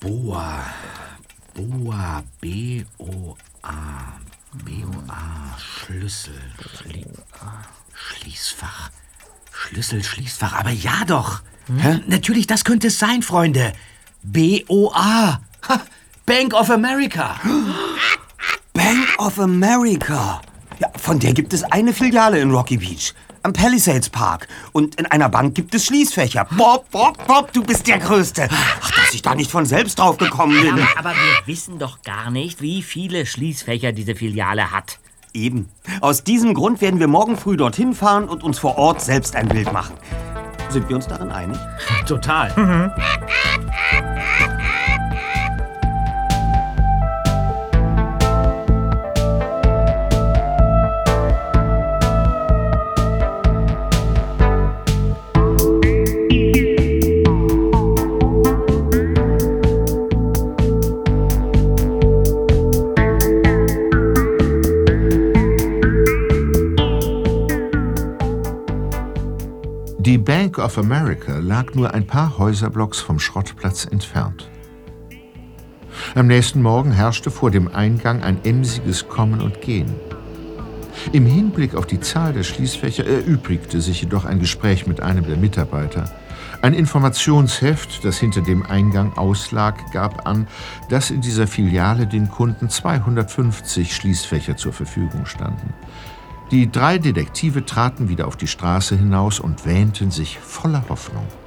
Boa. Boa. B-O-A. B-O-A. Schlüssel. Schließfach. Schlüssel, Schließfach. Aber ja doch. Natürlich, das könnte es sein, Freunde. B-O-A. Bank of America. Bank of America. Ja, von der gibt es eine Filiale in Rocky Beach. Am Palisades Park. Und in einer Bank gibt es Schließfächer. Bob, du bist der Größte. Ach, dass ich da nicht von selbst drauf gekommen bin. Aber wir wissen doch gar nicht, wie viele Schließfächer diese Filiale hat. Eben. Aus diesem Grund werden wir morgen früh dorthin fahren und uns vor Ort selbst ein Bild machen. Sind wir uns darin einig? Total. Die Bank of America lag nur ein paar Häuserblocks vom Schrottplatz entfernt. Am nächsten Morgen herrschte vor dem Eingang ein emsiges Kommen und Gehen. Im Hinblick auf die Zahl der Schließfächer erübrigte sich jedoch ein Gespräch mit einem der Mitarbeiter. Ein Informationsheft, das hinter dem Eingang auslag, gab an, dass in dieser Filiale den Kunden 250 Schließfächer zur Verfügung standen. Die 3 Detektive traten wieder auf die Straße hinaus und wähnten sich voller Hoffnung.